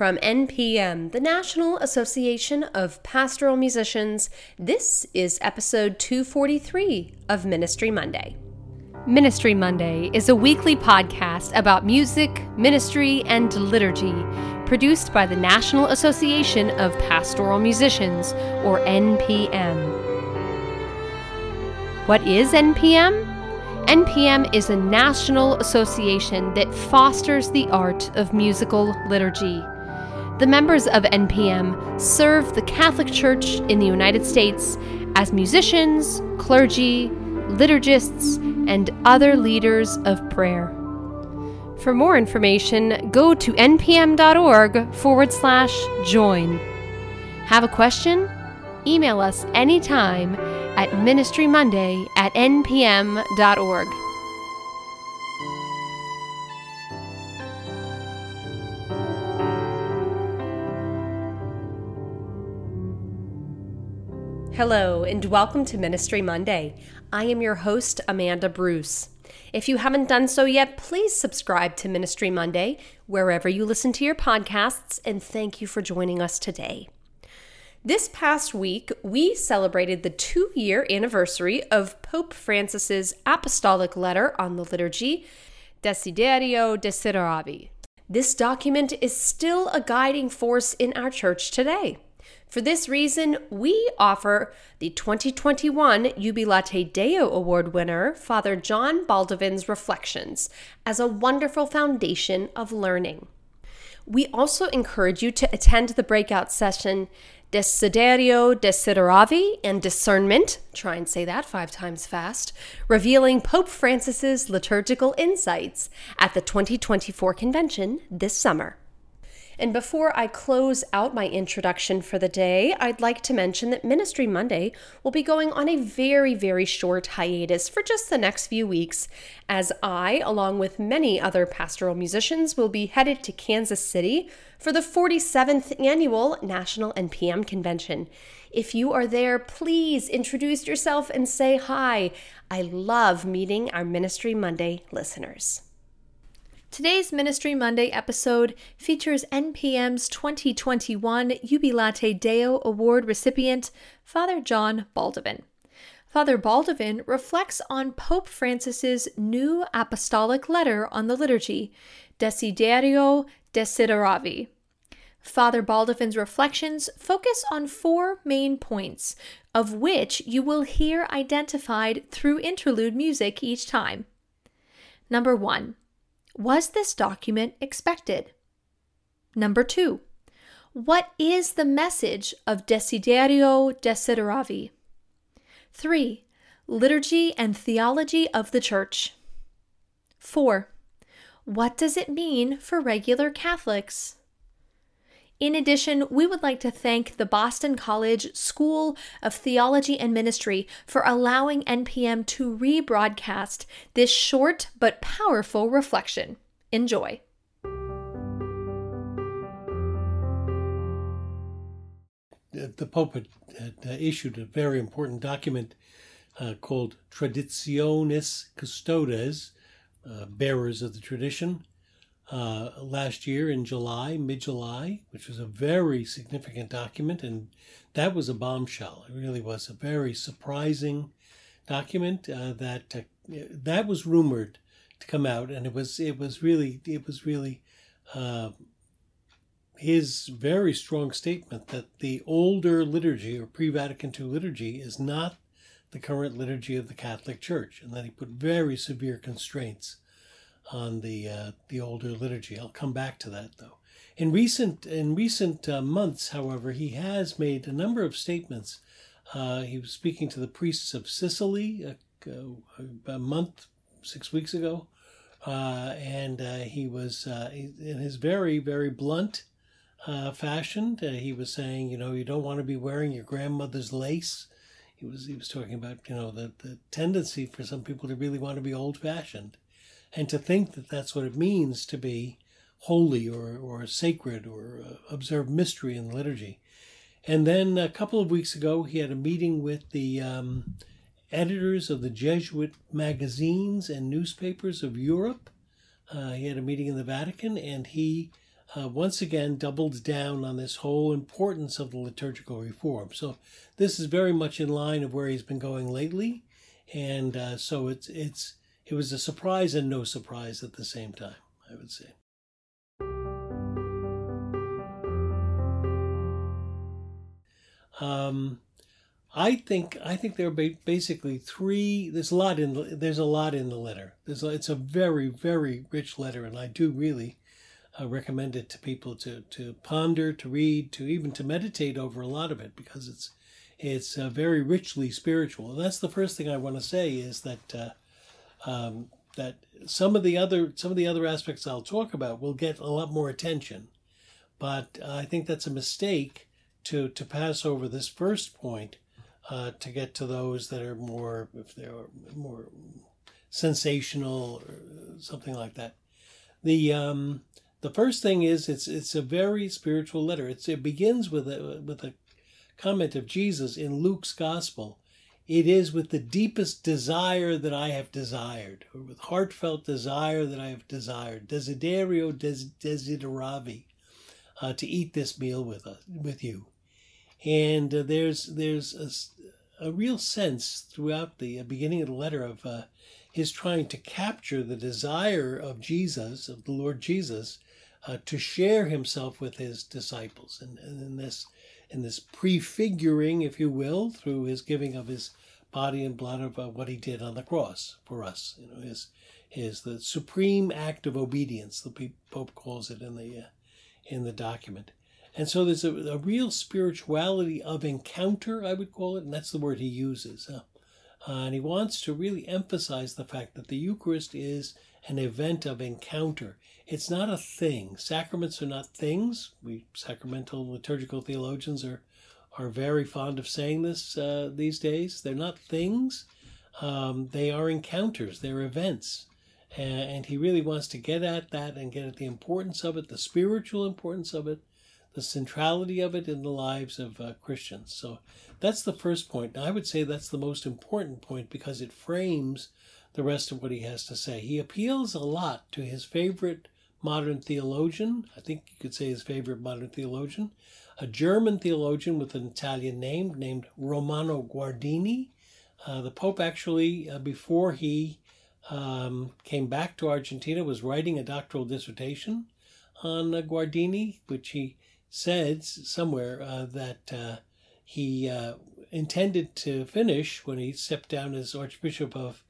from NPM, the National Association of Pastoral Musicians. This is episode 243 of Ministry Monday. Ministry Monday is a weekly podcast about music, ministry, and liturgy, produced by the National Association of Pastoral Musicians, or NPM. What is NPM? NPM is a national association that fosters the art of musical liturgy. The members of NPM serve the Catholic Church in the United States as musicians, clergy, liturgists, and other leaders of prayer. For more information, go to npm.org/join. Have a question? Email us anytime at ministrymonday@npm.org. Hello, and welcome to Ministry Monday. I am your host, Amanda Bruce. If you haven't done so yet, please subscribe to Ministry Monday wherever you listen to your podcasts, and thank you for joining us today. This past week, we celebrated the 2-year anniversary of Pope Francis's apostolic letter on the liturgy, Desiderio Desideravi. This document is still a guiding force in our church today. For this reason, we offer the 2021 Jubilate Deo Award winner, Father John Baldovin's reflections as a wonderful foundation of learning. We also encourage you to attend the breakout session Desiderio Desideravi and Discernment, try and say that 5 times fast, revealing Pope Francis's liturgical insights at the 2024 convention this summer. And before I close out my introduction for the day, I'd like to mention that Ministry Monday will be going on a very, very short hiatus for just the next few weeks, as I, along with many other pastoral musicians, will be headed to Kansas City for the 47th annual National NPM Convention. If you are there, please introduce yourself and say hi. I love meeting our Ministry Monday listeners. Today's Ministry Monday episode features NPM's 2021 Jubilate Deo Award recipient, Father John Baldovin. Father Baldovin reflects on Pope Francis's new apostolic letter on the liturgy, Desiderio Desideravi. Father Baldovin's reflections focus on 4 main points, of which you will hear identified through interlude music each time. Number 1. Was this document expected? Number 2. What is the message of Desiderio Desideravi? 3. Liturgy and theology of the Church. 4. What does it mean for regular Catholics? In addition, we would like to thank the Boston College School of Theology and Ministry for allowing NPM to rebroadcast this short but powerful reflection. Enjoy. The Pope had issued a very important document called Traditionis Custodes, bearers of the tradition, last year in July, mid-July, which was a very significant document, and that was a bombshell. It really was a very surprising document that was rumored to come out, and it was really his very strong statement that the older liturgy or pre-Vatican II liturgy is not the current liturgy of the Catholic Church, and that he put very severe constraints on the older liturgy. I'll come back to that, though. In recent months, however, he has made a number of statements. He was speaking to the priests of Sicily a month, 6 weeks ago, and he was in his very, very blunt fashion. He was saying, you don't want to be wearing your grandmother's lace. He was talking about, the tendency for some people to really want to be old-fashioned, and to think that that's what it means to be holy or sacred or observe mystery in the liturgy. And then a couple of weeks ago, he had a meeting with the editors of the Jesuit magazines and newspapers of Europe. He had a meeting in the Vatican, and he once again doubled down on this whole importance of the liturgical reform. So this is very much in line of where he's been going lately, and so it was a surprise and no surprise at the same time, I would say. I think there are basically three. There's a lot in the letter. It's a very, very rich letter, and I do really recommend it to people to ponder, to read, to even to meditate over a lot of it, because it's very richly spiritual. And that's the first thing I want to say is that that some of the other aspects I'll talk about will get a lot more attention, but I think that's a mistake to pass over this first point. To get to those that are more, if they're more sensational or something like that. The first thing is it's a very spiritual letter. It begins with a comment of Jesus in Luke's Gospel. It is with the deepest desire that I have desired, or with heartfelt desire that I have desired, desiderio desideravi, to eat this meal with you. And there's a real sense throughout the beginning of the letter of his trying to capture the desire of Jesus, of the Lord Jesus, to share himself with his disciples, and in this prefiguring, if you will, through his giving of his body and blood of what he did on the cross for us. The supreme act of obedience, the Pope calls it in the document. And so there's a real spirituality of encounter, I would call it, and that's the word he uses. And he wants to really emphasize the fact that the Eucharist is an event of encounter. It's not a thing. Sacraments are not things. We sacramental liturgical theologians are very fond of saying this these days. They're not things. They are encounters. They're events. And he really wants to get at that and get at the importance of it, the spiritual importance of it, the centrality of it in the lives of Christians. So that's the first point. I would say that's the most important point because it frames the rest of what he has to say. He appeals a lot to his favorite modern theologian. I think you could say his favorite modern theologian, a German theologian with an Italian name named Romano Guardini. The Pope actually, before he came back to Argentina, was writing a doctoral dissertation on Guardini, which he said somewhere that he intended to finish when he stepped down as Archbishop of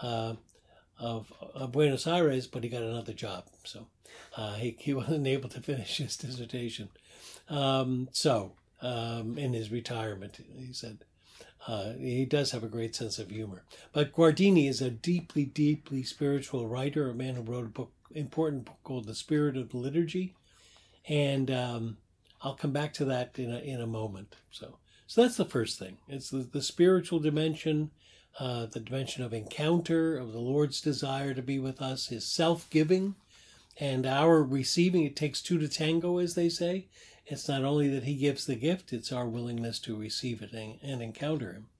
Buenos Aires, but he got another job, so he wasn't able to finish his dissertation. In his retirement, he said, he does have a great sense of humor. But Guardini is a deeply, deeply spiritual writer, a man who wrote important book called The Spirit of the Liturgy, and I'll come back to that in a moment. So that's the first thing. It's the spiritual dimension, the dimension of encounter, of the Lord's desire to be with us, his self-giving, and our receiving. It takes two to tango, as they say. It's not only that he gives the gift, it's our willingness to receive it and encounter him.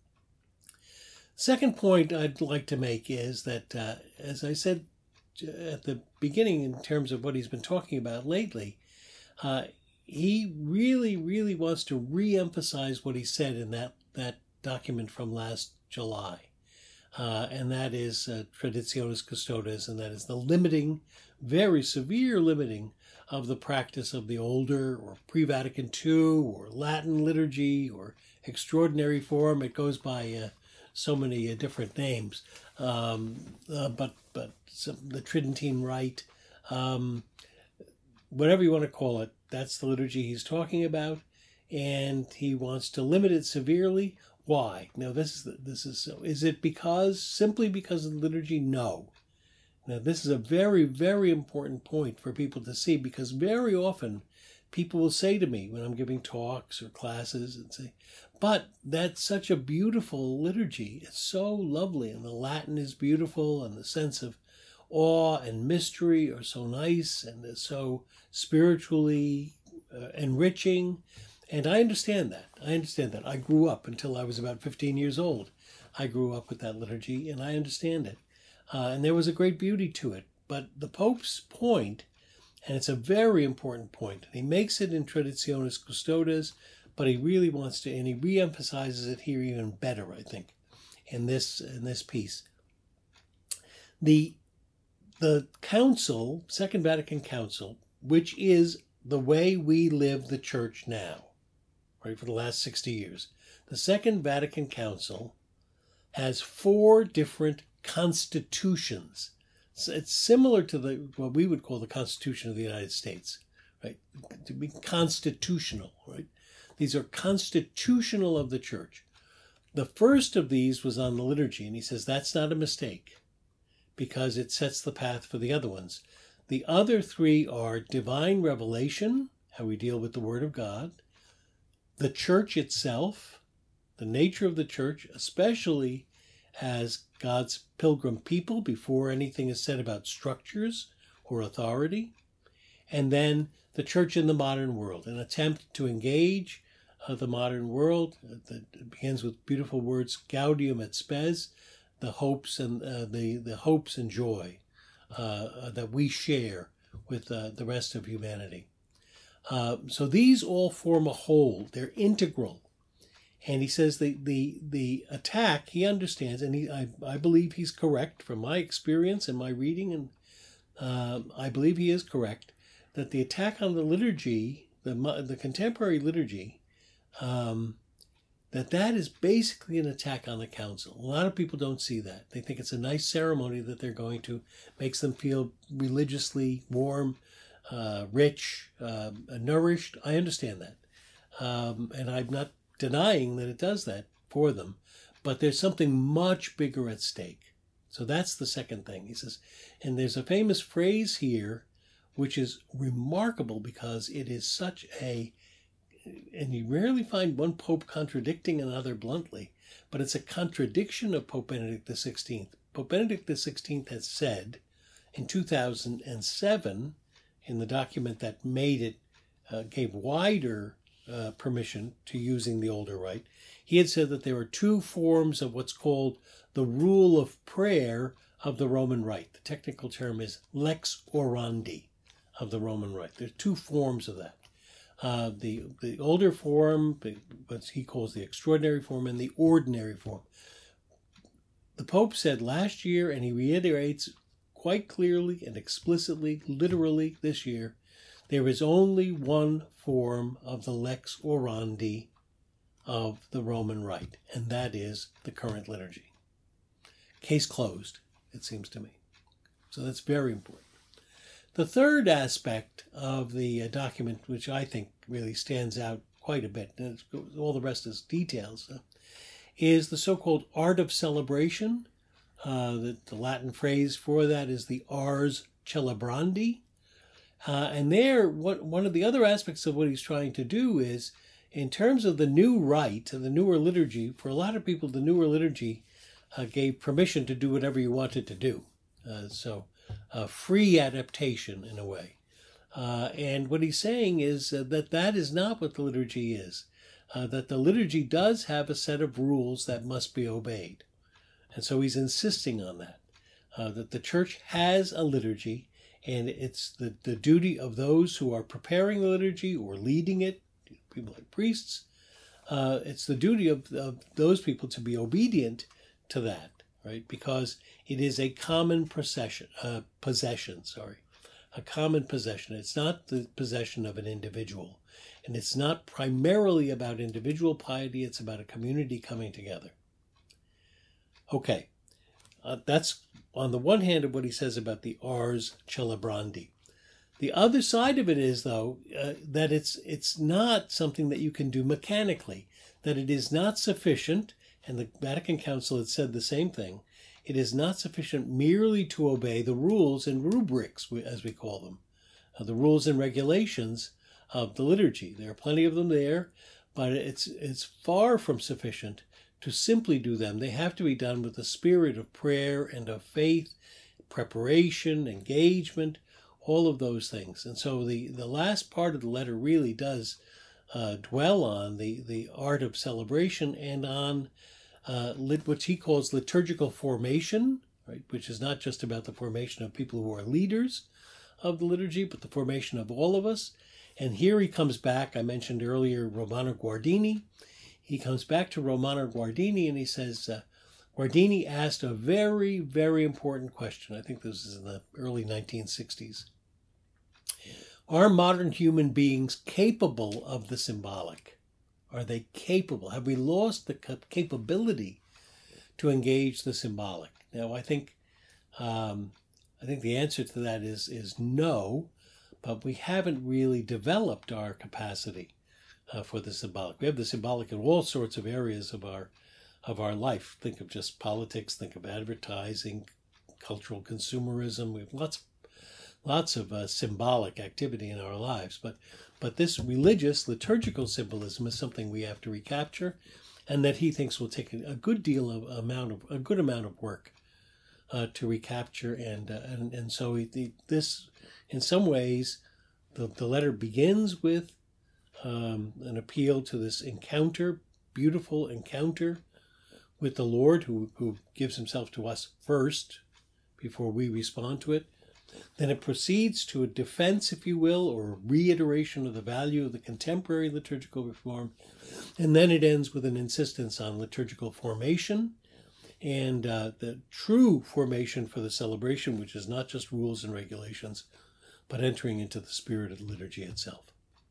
Second point I'd like to make is that, as I said at the beginning in terms of what he's been talking about lately, he really, really wants to re-emphasize what he said in that document from last July. And that is Traditionis Custodes, and that is the limiting, very severe limiting of the practice of the older or pre-Vatican II or Latin liturgy or extraordinary form. It goes by so many different names, but the Tridentine Rite, whatever you want to call it, that's the liturgy he's talking about, and he wants to limit it severely. Why? Now, this is so. Is it simply because of the liturgy? No. Now, this is a very, very important point for people to see, because very often people will say to me when I'm giving talks or classes and say, but that's such a beautiful liturgy. It's so lovely, and the Latin is beautiful, and the sense of awe and mystery are so nice, and it's so spiritually enriching. And I understand that. I grew up until I was about 15 years old. I grew up with that liturgy, and I understand it. And there was a great beauty to it. But the Pope's point And it's a very important point. He makes it in Traditionis Custodes, but he really wants to, and he reemphasizes it here even better, I think, in this piece. The Council, Second Vatican Council, which is the way we live the church now, right, for the last 60 years. The Second Vatican Council has 4 different constitutions. So it's similar to what we would call the Constitution of the United States, right? To be constitutional, right? These are constitutional of the church. The first of these was on the liturgy, and he says that's not a mistake because it sets the path for the other ones. The other 3 are divine revelation, how we deal with the Word of God, the church itself, the nature of the church, especially as God's pilgrim people before anything is said about structures or authority, and then the church in the modern world, an attempt to engage the modern world that begins with beautiful words, Gaudium et Spes, the hopes and the hopes and joy that we share with the rest of humanity. So these all form a whole. They're integral. And he says the attack, he understands, and I believe he's correct from my experience and my reading, and I believe he is correct, that the attack on the liturgy, the contemporary liturgy, that is basically an attack on the council. A lot of people don't see that. They think it's a nice ceremony that they're going to, makes them feel religiously warm, rich, nourished. I understand that. And I'm not denying that it does that for them. But there's something much bigger at stake. So that's the second thing. He says, and there's a famous phrase here, which is remarkable because it is such a, and you rarely find one pope contradicting another bluntly, but it's a contradiction of Pope Benedict XVI. Pope Benedict XVI has said in 2007, in the document that made it, gave wider permission to using the older rite, he had said that there are 2 forms of what's called the rule of prayer of the Roman Rite. The technical term is lex orandi of the Roman Rite. There are 2 forms of that. The older form, what he calls the extraordinary form, and the ordinary form. The Pope said last year, and he reiterates quite clearly and explicitly, literally this year, there is only one form of the lex orandi of the Roman Rite, and that is the current liturgy. Case closed, it seems to me. So that's very important. The third aspect of the document, which I think really stands out quite a bit, and all the rest is details, is the so-called art of celebration. The Latin phrase for that is the ars celebrandi. And there, one of the other aspects of what he's trying to do is, in terms of the new rite and the newer liturgy, for a lot of people, the newer liturgy gave permission to do whatever you wanted to do. So free adaptation in a way. And what he's saying is that is not what the liturgy is. That the liturgy does have a set of rules that must be obeyed. And so he's insisting on that. That the church has a liturgy, and it's the duty of those who are preparing the liturgy or leading it, people like priests, it's the duty of those people to be obedient to that, right? Because it is a common possession. A common possession. It's not the possession of an individual. And it's not primarily about individual piety. It's about a community coming together. Okay. That's on the one hand of what he says about the ars celebrandi. The other side of it is, though, that it's not something that you can do mechanically, that it is not sufficient, and the Vatican Council had said the same thing, it is not sufficient merely to obey the rules and rubrics, as we call them, the rules and regulations of the liturgy. There are plenty of them there, but it's far from sufficient to simply do them. They have to be done with the spirit of prayer and of faith, preparation, engagement, all of those things. And so the last part of the letter really does dwell on the art of celebration and on what he calls liturgical formation, right? Which is not just about the formation of people who are leaders, of the liturgy, but the formation of all of us. And here he comes back. I mentioned earlier Romano Guardini. He comes back to Romano Guardini and he says, Guardini asked a very, very important question. I think this is in the early 1960s. Are modern human beings capable of the symbolic? Are they capable? Have we lost the capability to engage the symbolic? Now, I think the answer to that is no, but we haven't really developed our capacity for the symbolic. We have the symbolic in all sorts of areas of our life. Think of just politics. Think of advertising, cultural consumerism. We have lots of symbolic activity in our lives, but this religious liturgical symbolism is something we have to recapture, and that he thinks will take a good amount of work to recapture, and so this in some ways the letter begins with an appeal to this beautiful encounter with the Lord, who gives himself to us first before we respond to it. Then it proceeds to a defense, if you will, or a reiteration of the value of the contemporary liturgical reform. And then it ends with an insistence on liturgical formation and the true formation for the celebration, which is not just rules and regulations, but entering into the spirit of the liturgy itself.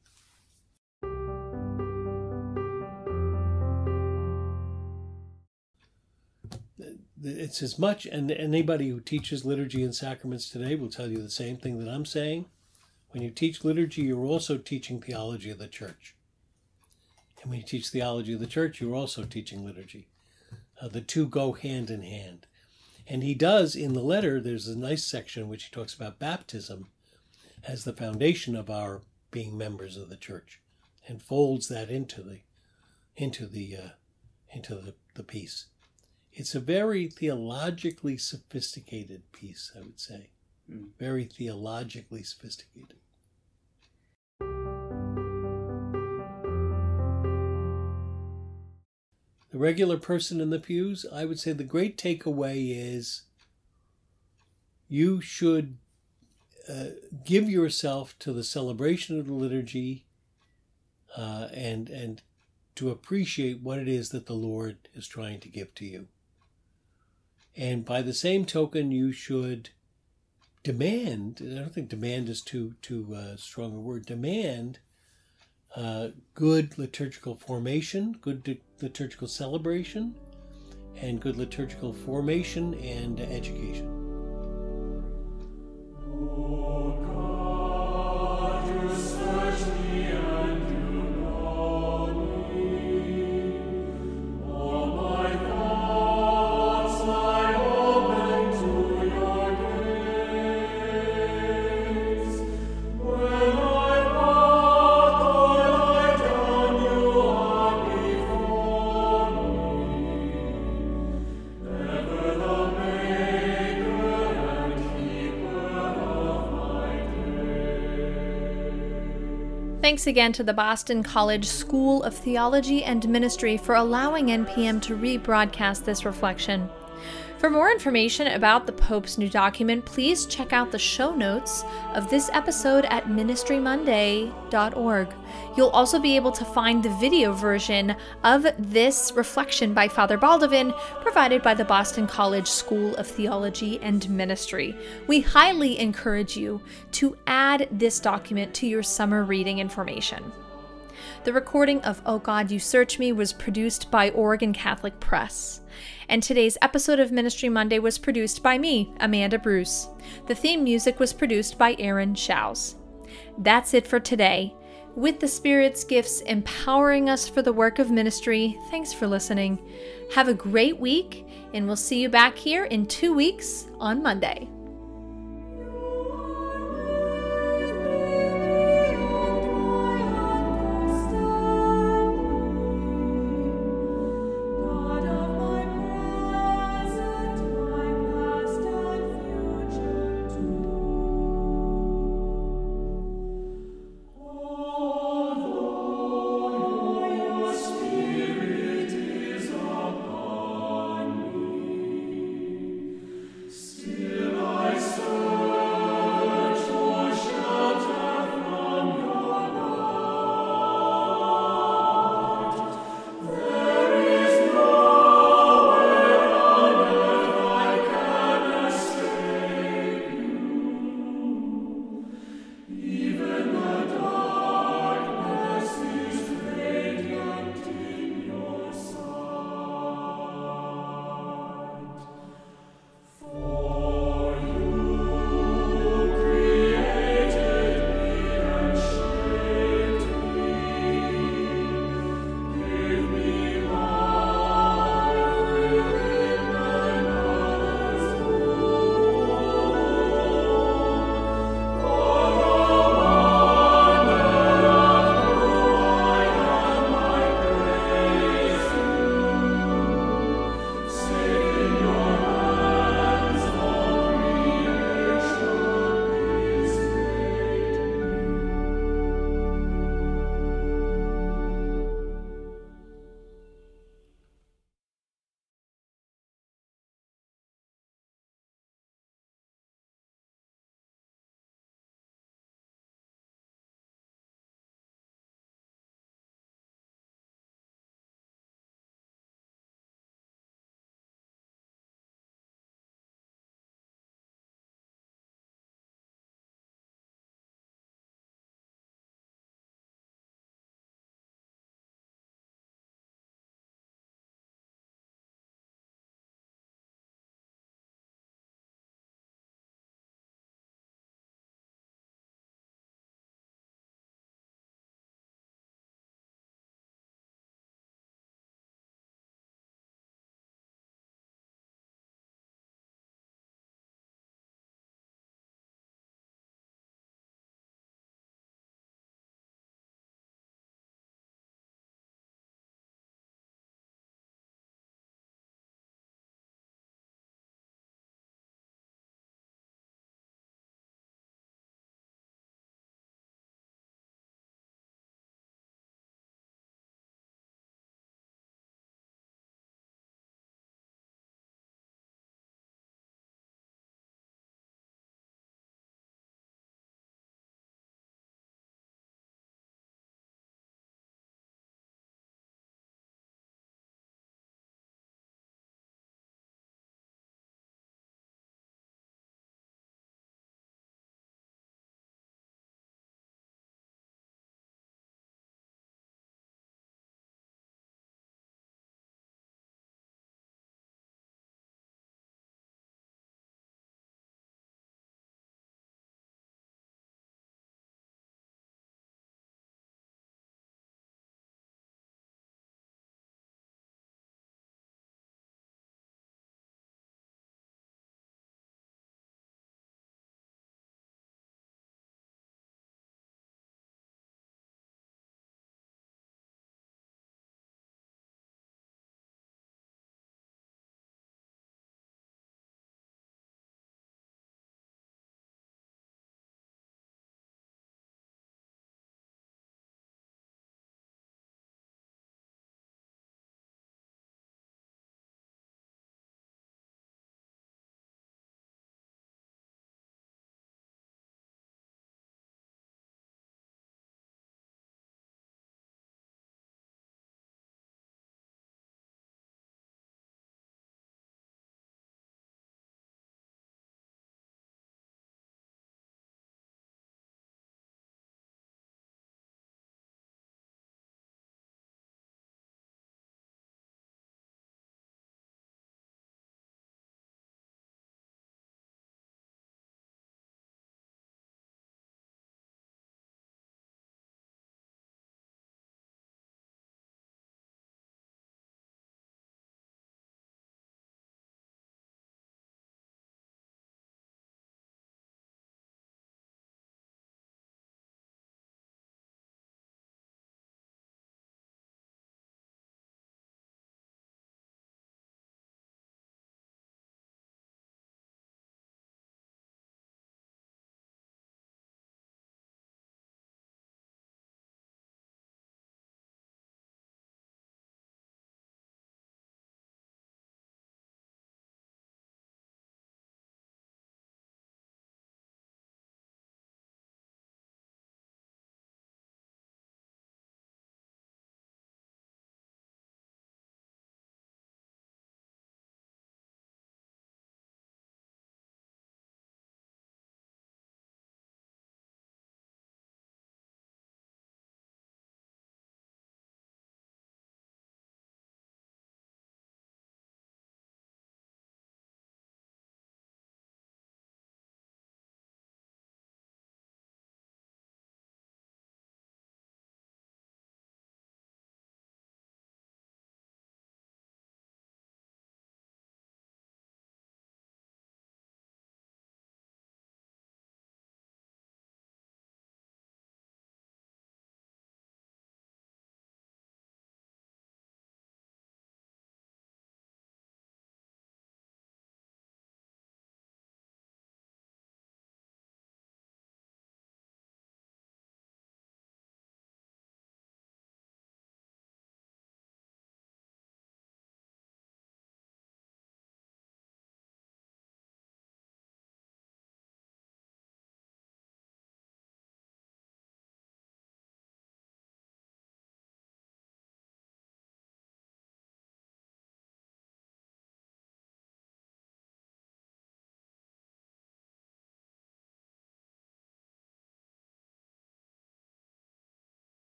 It's as much, and anybody who teaches liturgy and sacraments today will tell you the same thing that I'm saying. When you teach liturgy, you're also teaching theology of the church. And when you teach theology of the church, you're also teaching liturgy. The two go hand in hand. And he does, in the letter, there's a nice section in which he talks about baptism as the foundation of our being members of the church, and folds that into the piece. It's a very theologically sophisticated piece, I would say. Very theologically sophisticated. The regular person in the pews, I would say the great takeaway is you should give yourself to the celebration of the liturgy and to appreciate what it is that the Lord is trying to give to you. And by the same token, you should demand, and I don't think demand is too strong a word, demand good liturgical formation, good liturgical celebration, and good liturgical formation and education. Thanks again to the Boston College School of Theology and Ministry for allowing NPM to rebroadcast this reflection. For more information about the Pope's new document, please check out the show notes of this episode at ministrymonday.org. You'll also be able to find the video version of this reflection by Father Baldovin, provided by the Boston College School of Theology and Ministry. We highly encourage you to add this document to your summer reading information. The recording of O God, You Search Me was produced by Oregon Catholic Press. And today's episode of Ministry Monday was produced by me, Amanda Bruce. The theme music was produced by Aaron Schaus. That's it for today. With the Spirit's gifts empowering us for the work of ministry, thanks for listening. Have a great week, and we'll see you back here in 2 weeks on Monday. Still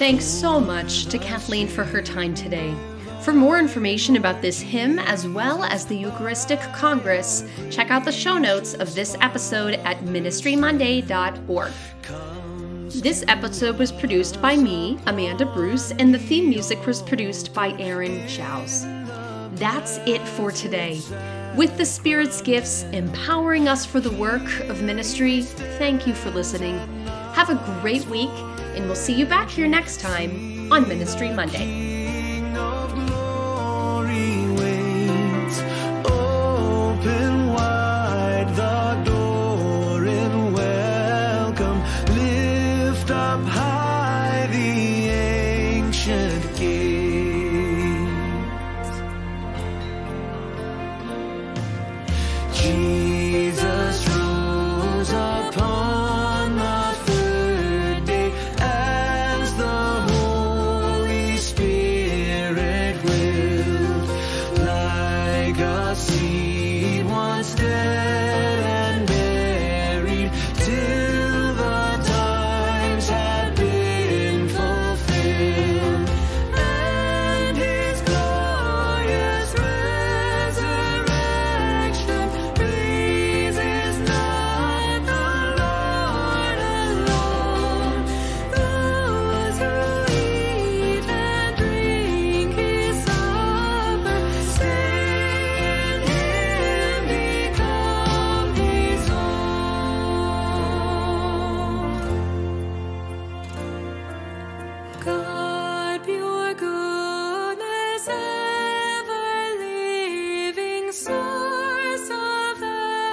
Thanks so much to Kathleen for her time today. For more information about this hymn as well as the Eucharistic Congress, check out the show notes of this episode at ministrymonday.org. This episode was produced by me, Amanda Bruce, and the theme music was produced by Aaron Schaus. That's it for today. With the Spirit's gifts empowering us for the work of ministry, thank you for listening. Have a great week, and we'll see you back here next time on Ministry Monday. Jesus rose upon the third day as the Holy Spirit willed, like a seed once dead and buried, till the times had been fulfilled, and His glorious resurrection praises not the Lord alone. Those who eat and drink His supper stay in Him, become His own. God, pure goodness, ever-living source of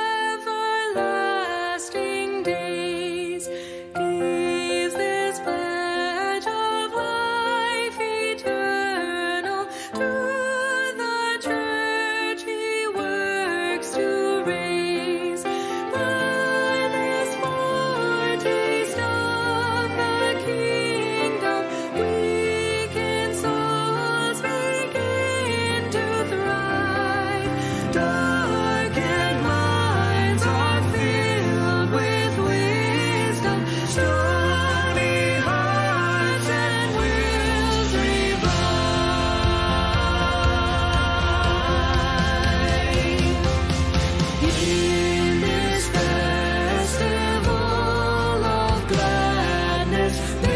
everlasting days, gives this pledge of life eternal to the church He works to raise. By this foretaste of the kingdom, weakened souls begin to thrive. Darkened minds are filled with wisdom, stony hearts and wills revive. In this festival of gladness,